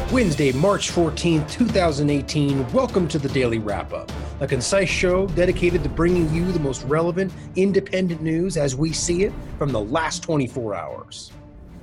Wednesday, March 14th, 2018. Welcome to the Daily Wrap-Up, a concise show dedicated to bringing you the most relevant, independent news as we see it from the last 24 hours.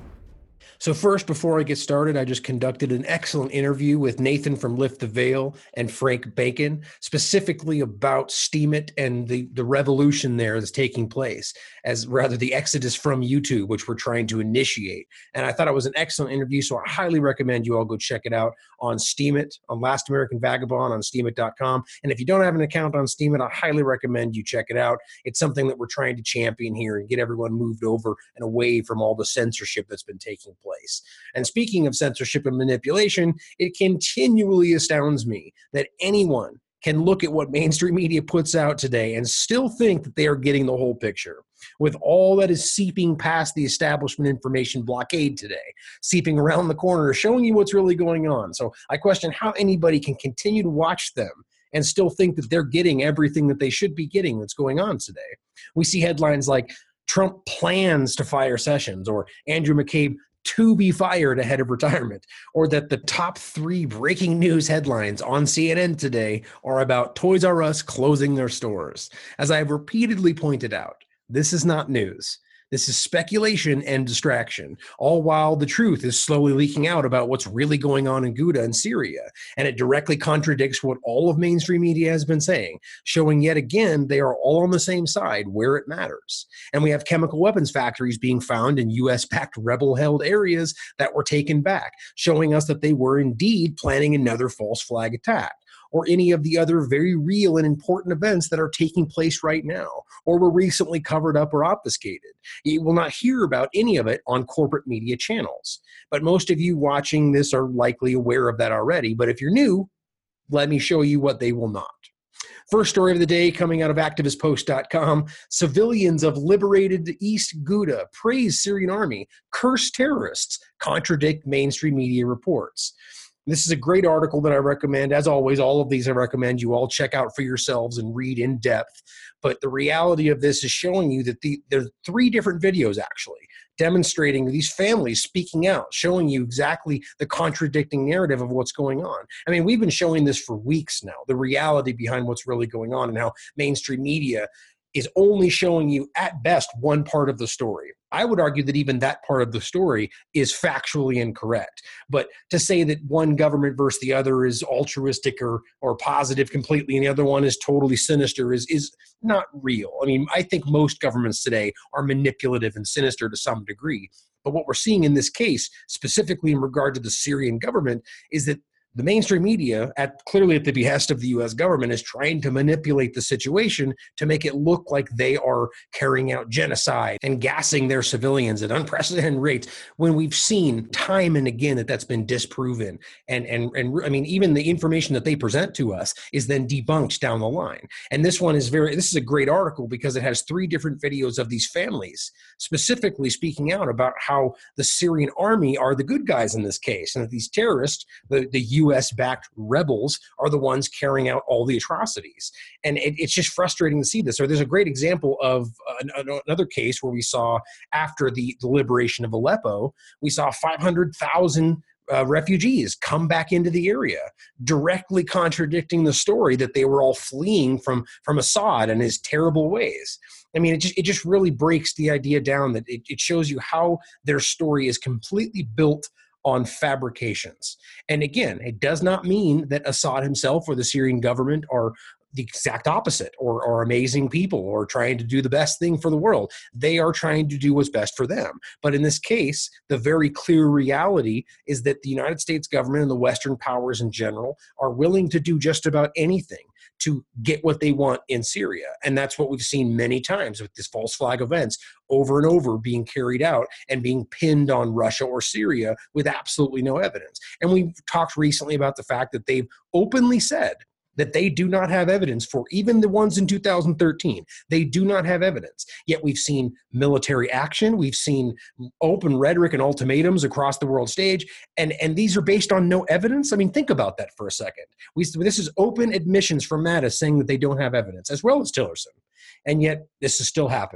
So first, before I get started, I just conducted an excellent interview with Nathan from Lift the Veil and Frank Bacon, specifically about Steemit and the revolution there that's taking place, as rather the exodus from YouTube, which we're trying to initiate. And I thought it was an excellent interview, so I highly recommend you all go check it out on Steemit, on Last American Vagabond, on Steemit.com. And if you don't have an account on Steemit, I highly recommend you check it out. It's something that we're trying to champion here and get everyone moved over and away from all the censorship that's been taking place. And speaking of censorship and manipulation, it continually astounds me that anyone can look at what mainstream media puts out today and still think that they are getting the whole picture. With all that is seeping past the establishment information blockade today, seeping around the corner, showing you what's really going on. So I question how anybody can continue to watch them and still think that they're getting everything that they should be getting that's going on today. We see headlines like Trump plans to fire Sessions, or Andrew McCabe to be fired ahead of retirement, or that the top 3 breaking news headlines on CNN today are about Toys R Us closing their stores. As I have repeatedly pointed out, this is not news. This is speculation and distraction, all while the truth is slowly leaking out about what's really going on in Ghouta and Syria. And it directly contradicts what all of mainstream media has been saying, showing yet again they are all on the same side where it matters. And we have chemical weapons factories being found in U.S.-backed rebel-held areas that were taken back, showing us that they were indeed planning another false flag attack, or any of the other very real and important events that are taking place right now, or were recently covered up or obfuscated. You will not hear about any of it on corporate media channels. But most of you watching this are likely aware of that already. But if you're new, let me show you what they will not. First story of the day coming out of activistpost.com. Civilians of liberated East Ghouta praise Syrian army, curse terrorists, contradict mainstream media reports. This is a great article that I recommend. As always, all of these I recommend you all check out for yourselves and read in depth. But the reality of this is showing you that there are 3 different videos actually demonstrating these families speaking out, showing you exactly the contradicting narrative of what's going on. I mean, we've been showing this for weeks now, the reality behind what's really going on and how mainstream media is only showing you at best one part of the story. I would argue that even that part of the story is factually incorrect. But to say that one government versus the other is altruistic or positive completely and the other one is totally sinister is not real. I mean, I think most governments today are manipulative and sinister to some degree. But what we're seeing in this case, specifically in regard to the Syrian government, is that the mainstream media, clearly at the behest of the U.S. government, is trying to manipulate the situation to make it look like they are carrying out genocide and gassing their civilians at unprecedented rates, when we've seen time and again that that's been disproven. And I mean, even the information that they present to us is then debunked down the line. And this is a great article because it has 3 different videos of these families specifically speaking out about how the Syrian army are the good guys in this case, and that these terrorists, the U.S.-backed rebels, are the ones carrying out all the atrocities. And it's just frustrating to see this. Or there's a great example of another case where we saw, after the liberation of Aleppo, we saw 500,000 refugees come back into the area, directly contradicting the story that they were all fleeing from Assad and his terrible ways. I mean, it just really breaks the idea down that it shows you how their story is completely built on fabrications. And again, it does not mean that Assad himself or the Syrian government are the exact opposite, or amazing people, or trying to do the best thing for the world. They are trying to do what's best for them. But in this case, the very clear reality is that the United States government and the Western powers in general are willing to do just about anything to get what they want in Syria. And that's what we've seen many times with these false flag events over and over being carried out and being pinned on Russia or Syria with absolutely no evidence. And we've talked recently about the fact that they've openly said that they do not have evidence for even the ones in 2013. They do not have evidence. Yet we've seen military action. We've seen open rhetoric and ultimatums across the world stage. And these are based on no evidence. I mean, think about that for a second. This is open admissions from Mattis saying that they don't have evidence, as well as Tillerson. And yet this is still happening.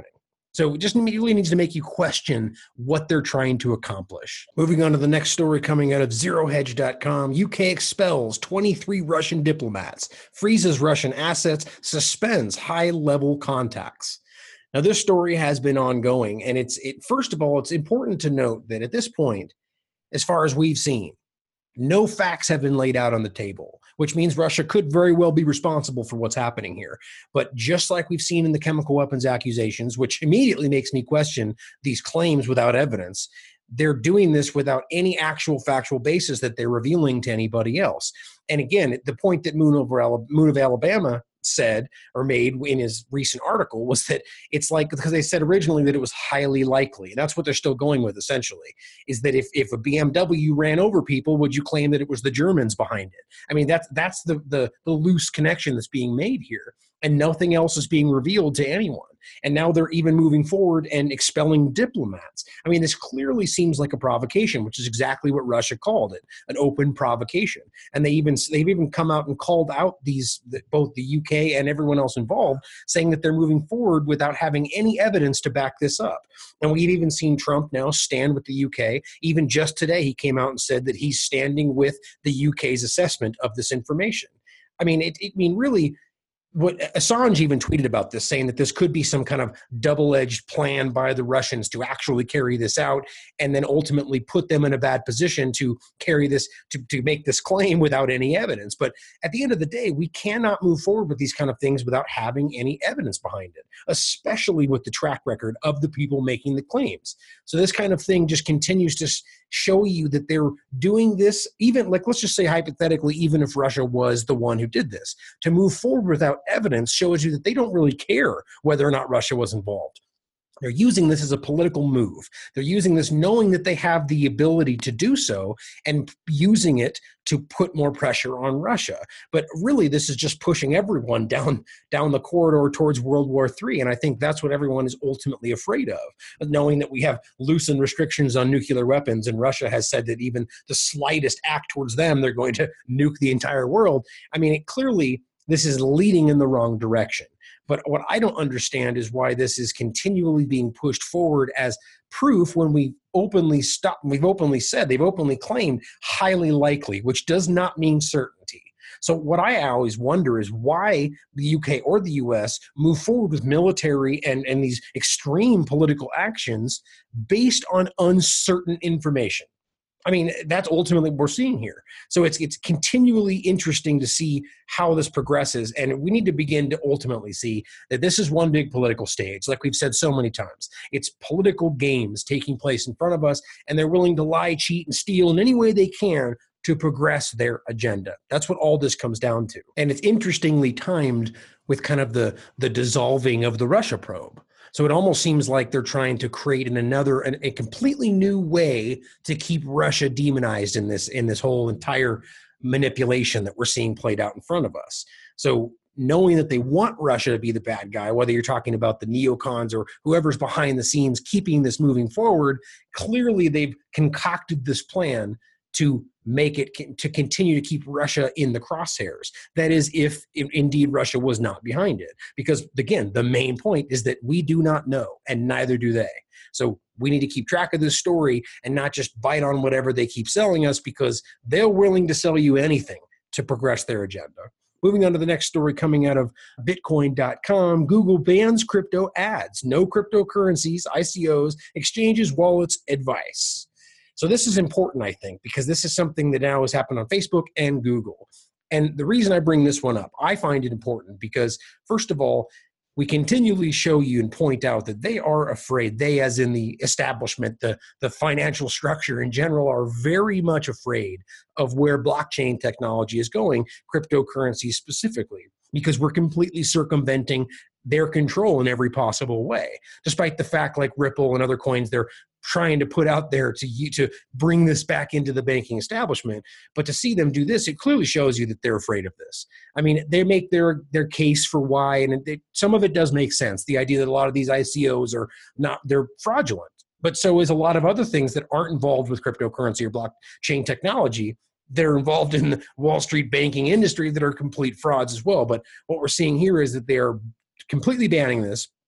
So it just immediately needs to make you question what they're trying to accomplish. Moving on to the next story coming out of ZeroHedge.com, UK expels 23 Russian diplomats, freezes Russian assets, suspends high-level contacts. Now, this story has been ongoing, and first of all, it's important to note that at this point, as far as we've seen, no facts have been laid out on the table, which means Russia could very well be responsible for what's happening here. But just like we've seen in the chemical weapons accusations, which immediately makes me question these claims without evidence, they're doing this without any actual factual basis that they're revealing to anybody else. And again, the point that Moon of Alabama said or made in his recent article was that it's like, because they said originally that it was highly likely, and that's what they're still going with essentially, is that if a BMW ran over people, would you claim that it was the Germans behind it? I mean, that's the loose connection that's being made here, and nothing else is being revealed to anyone. And now they're even moving forward and expelling diplomats. I mean, this clearly seems like a provocation, which is exactly what Russia called it, an open provocation. And they've even come out and called out both the UK and everyone else involved, saying that they're moving forward without having any evidence to back this up. And we've even seen Trump now stand with the UK. Even just today, he came out and said that he's standing with the UK's assessment of this information. I mean, really, what Assange even tweeted about this, saying that this could be some kind of double-edged plan by the Russians to actually carry this out and then ultimately put them in a bad position to carry this, to make this claim without any evidence. But at the end of the day, we cannot move forward with these kind of things without having any evidence behind it, especially with the track record of the people making the claims. So this kind of thing just continues to show you that they're doing this, even like, let's just say hypothetically, even if Russia was the one who did this, to move forward without evidence shows you that they don't really care whether or not Russia was involved. They're using this as a political move. They're using this knowing that they have the ability to do so and using it to put more pressure on Russia. But really, this is just pushing everyone down the corridor towards World War III. And I think that's what everyone is ultimately afraid of, knowing that we have loosened restrictions on nuclear weapons, and Russia has said that even the slightest act towards them, they're going to nuke the entire world. I mean, clearly, this is leading in the wrong direction. But what I don't understand is why this is continually being pushed forward as proof when we've openly said, they've openly claimed highly likely, which does not mean certainty. So what I always wonder is why the UK or the US move forward with military and these extreme political actions based on uncertain information. I mean, that's ultimately what we're seeing here. So it's continually interesting to see how this progresses, and we need to begin to ultimately see that this is one big political stage, like we've said so many times. It's political games taking place in front of us, and they're willing to lie, cheat, and steal in any way they can to progress their agenda. That's what all this comes down to. And it's interestingly timed with kind of the dissolving of the Russia probe. So it almost seems like they're trying to create a completely new way to keep Russia demonized in this whole entire manipulation that we're seeing played out in front of us. So knowing that they want Russia to be the bad guy, whether you're talking about the neocons or whoever's behind the scenes keeping this moving forward, clearly they've concocted this plan to make it to continue to keep Russia in the crosshairs. That is, if indeed Russia was not behind it. Because again, the main point is that we do not know, and neither do they. So we need to keep track of this story and not just bite on whatever they keep selling us, because they're willing to sell you anything to progress their agenda. Moving on to the next story coming out of Bitcoin.com, Google bans crypto ads. No cryptocurrencies, ICOs, exchanges, wallets, advice. So this is important, I think, because this is something that now has happened on Facebook and Google. And the reason I bring this one up, I find it important because, first of all, we continually show you and point out that they are afraid. They, as in the establishment, the financial structure in general, are very much afraid of where blockchain technology is going, cryptocurrency specifically, because we're completely circumventing their control in every possible way, despite the fact like Ripple and other coins, they're trying to put out there to bring this back into the banking establishment. But to see them do this, it clearly shows you that they're afraid of this. I mean, they make their case for why, and some of it does make sense. The idea that a lot of these ICOs are they're fraudulent, but so is a lot of other things that aren't involved with cryptocurrency or blockchain technology. They're involved in the Wall Street banking industry that are complete frauds as well. But what we're seeing here is that they're completely banning this.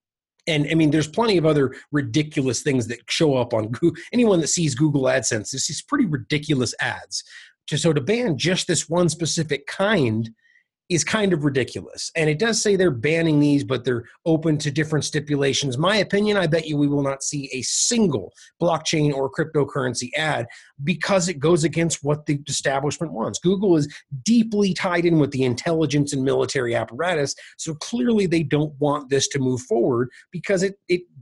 And I mean, there's plenty of other ridiculous things that show up on Google. Anyone that sees Google AdSense, this is pretty ridiculous ads. So to ban just this one specific kind is kind of ridiculous. And it does say they're banning these, but they're open to different stipulations. My opinion, I bet you we will not see a single blockchain or cryptocurrency ad because it goes against what the establishment wants. Google is deeply tied in with the intelligence and military apparatus, so clearly they don't want this to move forward because it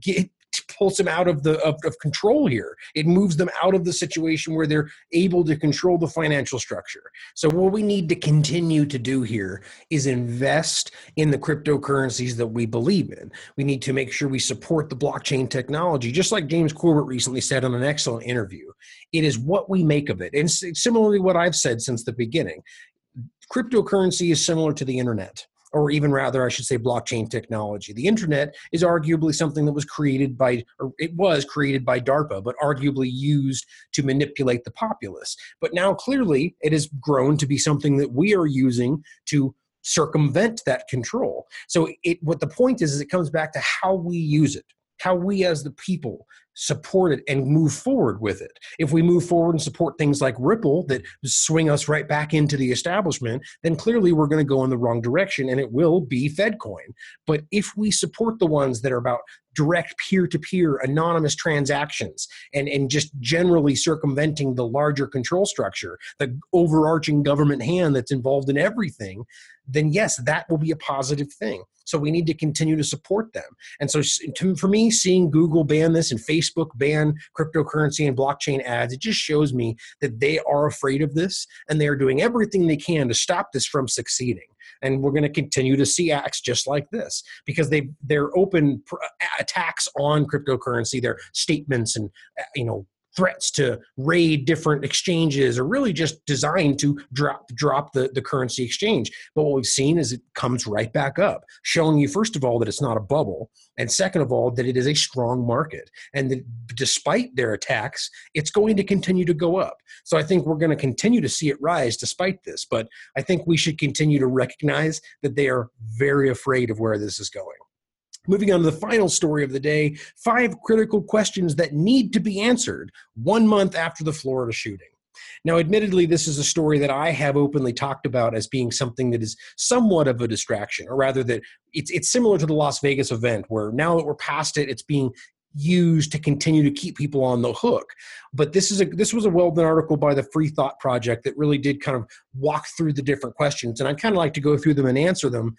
pulls them out of control here. It moves them out of the situation where they're able to control the financial structure. So what we need to continue to do here is invest in the cryptocurrencies that we believe in. We need to make sure we support the blockchain technology, just like James Corbett recently said on an excellent interview. It is what we make of it. And similarly what I've said since the beginning, cryptocurrency is similar to the internet. Or even rather, I should say blockchain technology. The internet is arguably something that was created by, or it was created by DARPA, but arguably used to manipulate the populace. But now clearly it has grown to be something that we are using to circumvent that control. So what the point is it comes back to how we use it, how we as the people support it and move forward with it. If we move forward and support things like Ripple that swing us right back into the establishment, then clearly we're going to go in the wrong direction and it will be FedCoin. But if we support the ones that are about direct peer-to-peer anonymous transactions and just generally circumventing the larger control structure, the overarching government hand that's involved in everything, then yes, that will be a positive thing. So we need to continue to support them. And so for me, seeing Google ban this and Facebook ban cryptocurrency and blockchain ads, it just shows me that they are afraid of this and they are doing everything they can to stop this from succeeding. And we're going to continue to see acts just like this because they're open attacks on cryptocurrency, their statements and threats to raid different exchanges are really just designed to drop the currency exchange. But what we've seen is it comes right back up, showing you, first of all, that it's not a bubble, and second of all, that it is a strong market. And that despite their attacks, it's going to continue to go up. So I think we're going to continue to see it rise despite this. But I think we should continue to recognize that they are very afraid of where this is going. Moving on to the final story of the day, 5 critical questions that need to be answered 1 month after the Florida shooting. Now, admittedly, this is a story that I have openly talked about as being something that is somewhat of a distraction, or rather that it's similar to the Las Vegas event, where now that we're past it, it's being used to continue to keep people on the hook. But this was a well-done article by the Free Thought Project that really did kind of walk through the different questions, and I'd kind of like to go through them and answer them.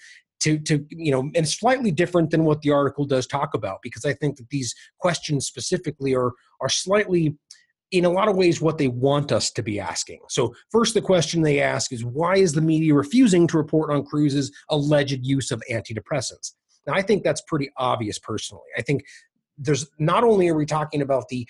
And slightly different than what the article does talk about, because I think that these questions specifically are slightly, in a lot of ways, what they want us to be asking. So first, the question they ask is, why is the media refusing to report on Cruz's alleged use of antidepressants? Now, I think that's pretty obvious personally. I think there's not only are we talking about the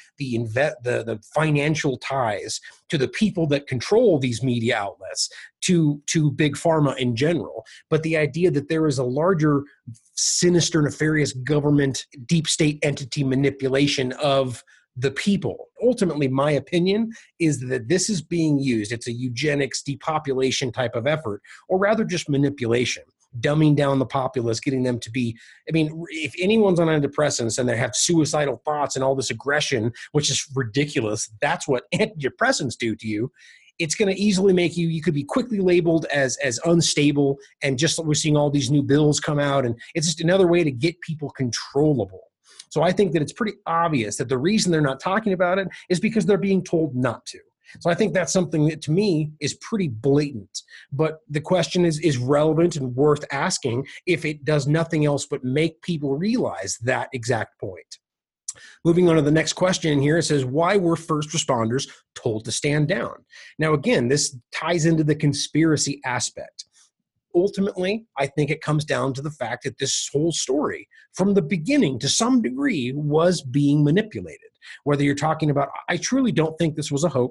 financial ties to the people that control these media outlets, to big pharma in general, but the idea that there is a larger sinister, nefarious government, deep state entity manipulation of the people. Ultimately, my opinion is that this is being used. It's a eugenics, depopulation type of effort, or rather just manipulation. Dumbing down the populace, getting them to be, if anyone's on antidepressants and they have suicidal thoughts and all this aggression, which is ridiculous, that's what antidepressants do to you. It's going to easily make you could be quickly labeled as unstable. And just like we're seeing all these new bills come out, and it's just another way to get people controllable. So I think that it's pretty obvious that the reason they're not talking about it is because they're being told not to. So I think that's something that to me is pretty blatant. But the question is relevant and worth asking if it does nothing else but make people realize that exact point. Moving on to the next question here, it says, why were first responders told to stand down? Now, again, this ties into the conspiracy aspect. Ultimately, I think it comes down to the fact that this whole story, from the beginning to some degree, was being manipulated. Whether you're talking about, I truly don't think this was a hoax.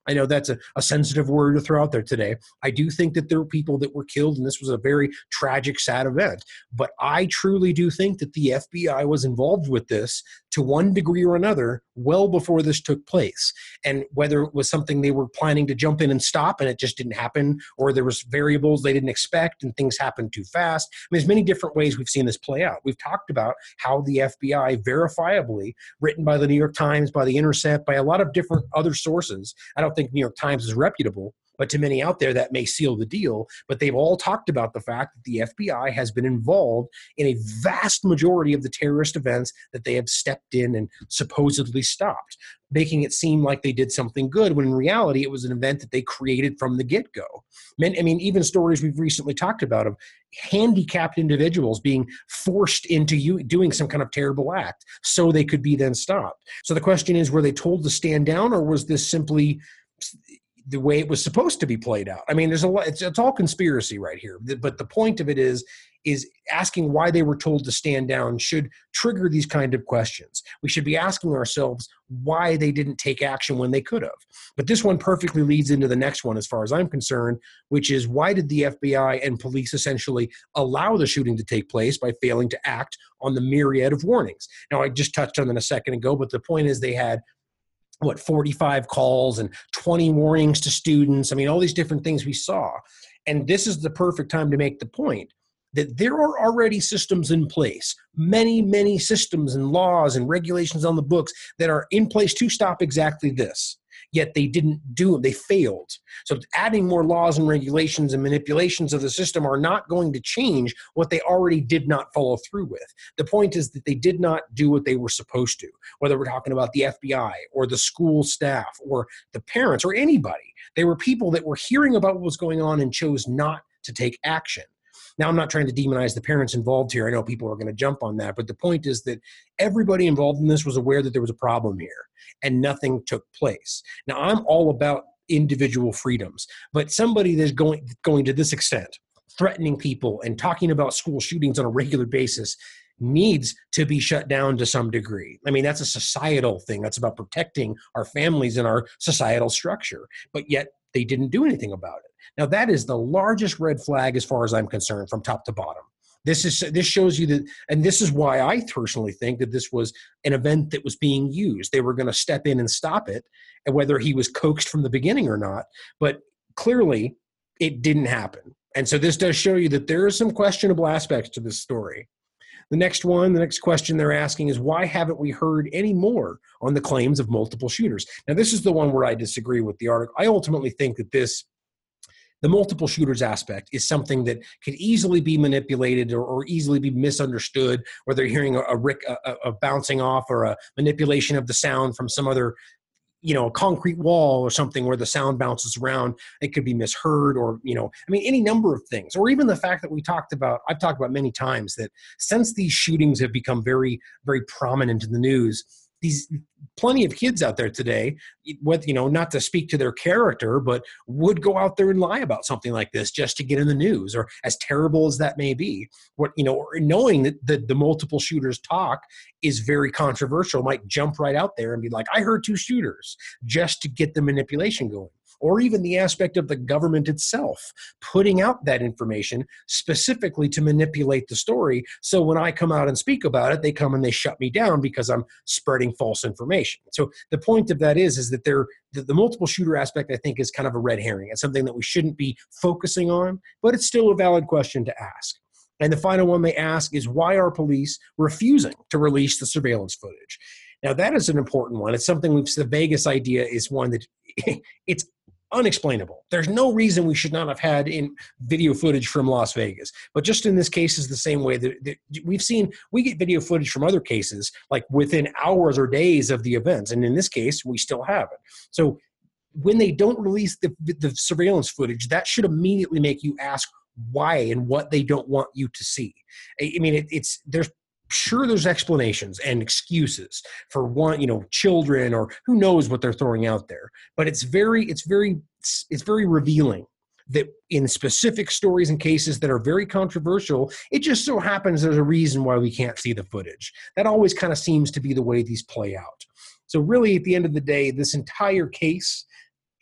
I know that's a sensitive word to throw out there today. I do think that there were people that were killed, and this was a very tragic, sad event. But I truly do think that the FBI was involved with this to one degree or another well before this took place. And whether it was something they were planning to jump in and stop and it just didn't happen, or there was variables they didn't expect and things happened too fast. I mean, there's many different ways we've seen this play out. We've talked about how the FBI verifiably, written by the New York Times, by The Intercept, by a lot of different other sources. I don't think New York Times is reputable, but to many out there that may seal the deal. But they've all talked about the fact that the FBI has been involved in a vast majority of the terrorist events that they have stepped in and supposedly stopped, making it seem like they did something good, when in reality it was an event that they created from the get-go. I mean, even stories we've recently talked about of handicapped individuals being forced into doing some kind of terrible act so they could be then stopped. So the question is, were they told to stand down, or was this simply the way it was supposed to be played out? I mean, there's a lot, it's all conspiracy right here. But the point of it is asking why they were told to stand down should trigger these kind of questions. We should be asking ourselves why they didn't take action when they could have. But this one perfectly leads into the next one, as far as I'm concerned, which is, why did the FBI and police essentially allow the shooting to take place by failing to act on the myriad of warnings? Now, I just touched on that a second ago, but the point is, they had 45 calls and 20 warnings to students. I mean, all these different things we saw. And this is the perfect time to make the point that there are already systems in place, many, many systems and laws and regulations on the books that are in place to stop exactly this. Yet they didn't do it. They failed. So adding more laws and regulations and manipulations of the system are not going to change what they already did not follow through with. The point is that they did not do what they were supposed to, whether we're talking about the FBI or the school staff or the parents or anybody. They were people that were hearing about what was going on and chose not to take action. Now, I'm not trying to demonize the parents involved here. I know people are going to jump on that. But the point is that everybody involved in this was aware that there was a problem here, and nothing took place. Now, I'm all about individual freedoms, but somebody that's going to this extent, threatening people and talking about school shootings on a regular basis, needs to be shut down to some degree. I mean, that's a societal thing. That's about protecting our families and our societal structure. But yet they didn't do anything about it. Now, that is the largest red flag as far as I'm concerned, from top to bottom. This shows you that, and this is why I personally think that this was an event that was being used. They were going to step in and stop it, and whether he was coaxed from the beginning or not, but clearly it didn't happen. And so this does show you that there are some questionable aspects to this story. The next question they're asking is, why haven't we heard any more on the claims of multiple shooters? Now, this is the one where I disagree with the article. I ultimately think that the multiple shooters aspect is something that could easily be manipulated or easily be misunderstood, whether you're hearing a bouncing off or a manipulation of the sound from some other, a concrete wall or something where the sound bounces around. It could be misheard, or, any number of things. Or even the fact that I've talked about many times, that since these shootings have become very, very prominent in the news, these plenty of kids out there today, with, not to speak to their character, but would go out there and lie about something like this just to get in the news, or as terrible as that may be, or knowing that the multiple shooters talk is very controversial, might jump right out there and be like, I heard 2 shooters, just to get the manipulation going. Or even the aspect of the government itself putting out that information specifically to manipulate the story. So when I come out and speak about it, they come and they shut me down because I'm spreading false information. So the point of that is that the multiple shooter aspect, I think, is kind of a red herring. It's something that we shouldn't be focusing on, but it's still a valid question to ask. And the final one they ask is, why are police refusing to release the surveillance footage? Now, that is an important one. It's something the Vegas idea is one that it's unexplainable. There's no reason we should not have had in video footage from Las Vegas. But just in this case is the same way that we get video footage from other cases, like within hours or days of the events. And in this case, we still have it. So when they don't release the surveillance footage, that should immediately make you ask why and what they don't want you to see. I mean, there's explanations and excuses for children, or who knows what they're throwing out there. But it's very revealing that in specific stories and cases that are very controversial, it just so happens there's a reason why we can't see the footage. That always kind of seems to be the way these play out. So really, at the end of the day, this entire case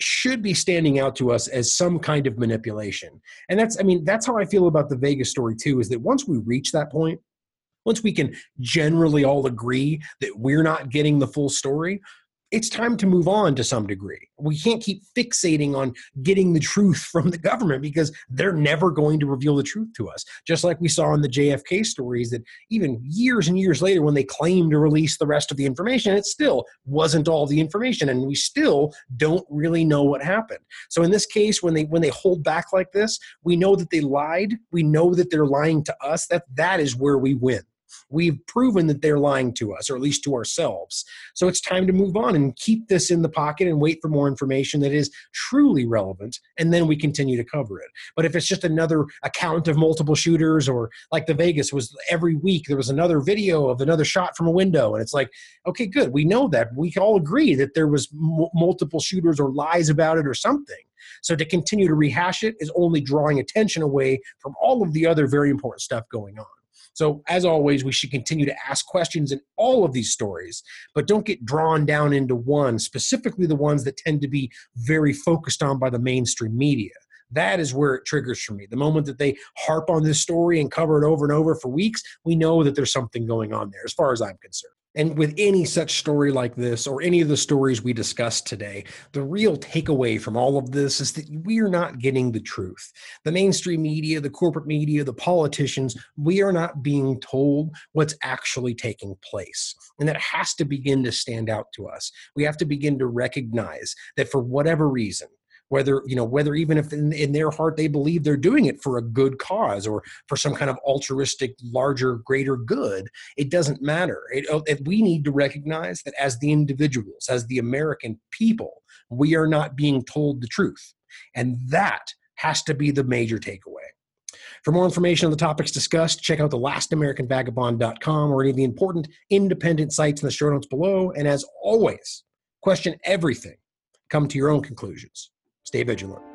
should be standing out to us as some kind of manipulation. And that's how I feel about the Vegas story too, is that once we reach that point, once we can generally all agree that we're not getting the full story, it's time to move on to some degree. We can't keep fixating on getting the truth from the government because they're never going to reveal the truth to us. Just like we saw in the JFK stories, that even years and years later when they claimed to release the rest of the information, it still wasn't all the information, and we still don't really know what happened. So in this case, when they hold back like this, we know that they lied. We know that they're lying to us. That is where we win. We've proven that they're lying to us, or at least to ourselves. So it's time to move on and keep this in the pocket and wait for more information that is truly relevant, and then we continue to cover it. But if it's just another account of multiple shooters, or like the Vegas was every week, there was another video of another shot from a window, and it's like, okay, good. We know that. We can all agree that there was multiple shooters or lies about it or something. So to continue to rehash it is only drawing attention away from all of the other very important stuff going on. So as always, we should continue to ask questions in all of these stories, but don't get drawn down into one, specifically the ones that tend to be very focused on by the mainstream media. That is where it triggers for me. The moment that they harp on this story and cover it over and over for weeks, we know that there's something going on there, as far as I'm concerned. And with any such story like this, or any of the stories we discussed today, the real takeaway from all of this is that we are not getting the truth. The mainstream media, the corporate media, the politicians, we are not being told what's actually taking place. And that has to begin to stand out to us. We have to begin to recognize that for whatever reason, whether even if in their heart they believe they're doing it for a good cause or for some kind of altruistic, larger, greater good, it doesn't matter. We need to recognize that as the individuals, as the American people, we are not being told the truth. And that has to be the major takeaway. For more information on the topics discussed, check out thelastamericanvagabond.com or any of the important independent sites in the show notes below. And as always, question everything. Come to your own conclusions. Stay vigilant.